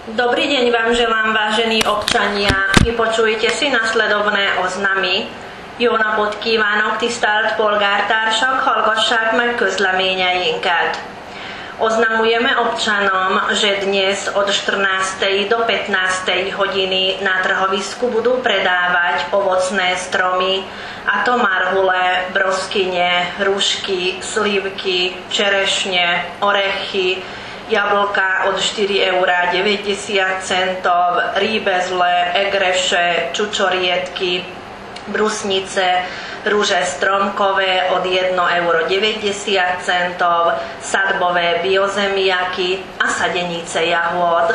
Dobrý deň vám želám, vážení občania. Vypočujte si nasledovné oznamy. Jó napot kívánok, tisztelt polgártársak, hallgassák meg közleményeinket. Oznamujeme občanom, že dnes od 14. do 15. hodiny na trhovisku budú predávať ovocné stromy, a to marhule, broskyne, hrušky, slivky, čerešne, orechy, jablka od 4,90 €, rýbezle, egreše, čučoriedky, brusnice, rúže stromkové od 1,90 €, sadbové biozemiaky a sadenice jahôd.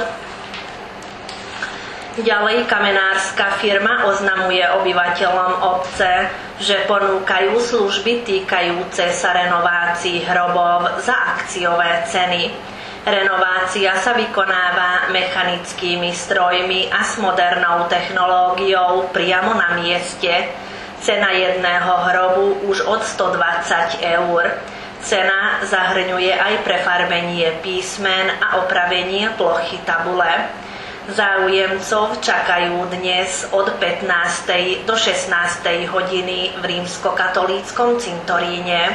Ďalej kamenárska firma oznamuje obyvateľom obce, že ponúkajú služby týkajúce sa renovácií hrobov za akciové ceny. Renovácia sa vykonáva mechanickými strojmi a s modernou technológiou priamo na mieste. Cena jedného hrobu už od 120 €. Cena zahrňuje aj prefarbenie písmen a opravenie plochy tabule. Záujemcov čakajú dnes od 15. do 16. hodiny v rímskokatolíckom cintoríne.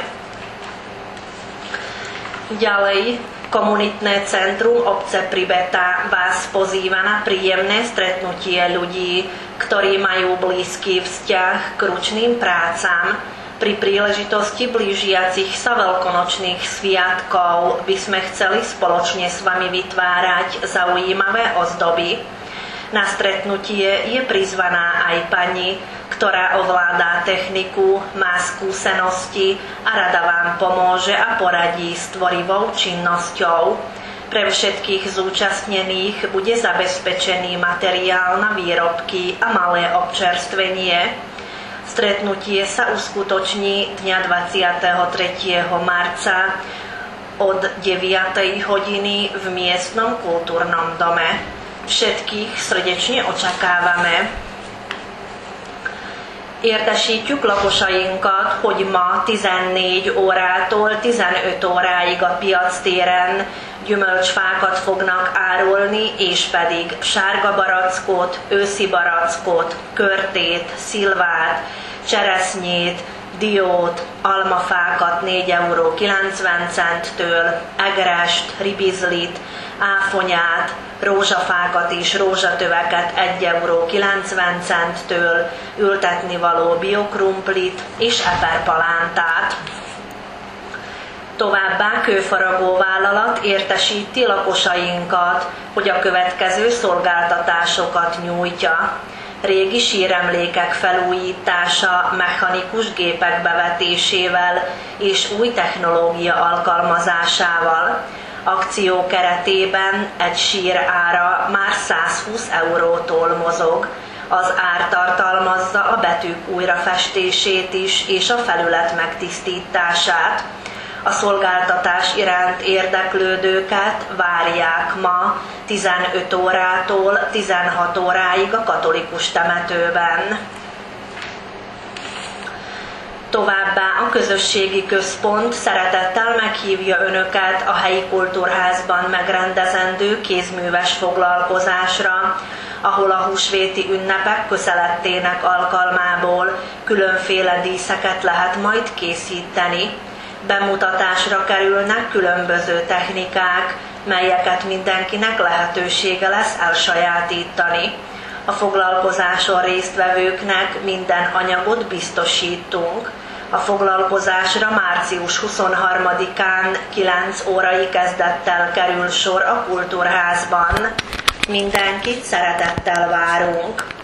Ďalej, komunitné centrum obce Pribeta vás pozýva na príjemné stretnutie ľudí, ktorí majú blízky vzťah k ručným prácam. Pri príležitosti blížiacich sa veľkonočných sviatkov by sme chceli spoločne s vami vytvárať zaujímavé ozdoby. Na stretnutie je prizvaná aj pani, ktorá ovládá techniku, má skúsenosti a rada vám pomôže a poradí s tvorivou činnosťou. Pre všetkých zúčastnených bude zabezpečený materiál na výrobky a malé občerstvenie. Stretnutie sa uskutoční dňa 23. marca od 9. hodiny v miestnom kultúrnom dome. Všetkých srdečne očakávame. Értesítjük lakosainkat, hogy ma 14 órától 15 óráig a piactéren gyümölcsfákat fognak árulni, és pedig sárga barackot, őszi barackot, körtét, szilvát, cseresznyét, diót, almafákat 4,90 €-től, egrest, ribizlit, áfonyát, rózsafákat és rózsatöveket 1,90 €-től, ültetnivaló biokrumplit és eperpalántát. Továbbá kőfaragó vállalat értesíti lakosainkat, hogy a következő szolgáltatásokat nyújtja. Régi síremlékek felújítása mechanikus gépek bevetésével és új technológia alkalmazásával. Akció keretében egy sír ára már 120 € mozog. Az ár tartalmazza a betűk újrafestését is és a felület megtisztítását. A szolgáltatás iránt érdeklődőket várják ma 15 órától 16 óráig a katolikus temetőben. Továbbá a közösségi központ szeretettel meghívja Önöket a helyi kultúrházban megrendezendő kézműves foglalkozásra, ahol a húsvéti ünnepek közelettének alkalmából különféle díszeket lehet majd készíteni. Bemutatásra kerülnek különböző technikák, melyeket mindenkinek lehetősége lesz elsajátítani. A foglalkozáson résztvevőknek minden anyagot biztosítunk. A foglalkozásra március 23-án 9 órai kezdettel kerül sor a Kultúrházban. Mindenkit szeretettel várunk!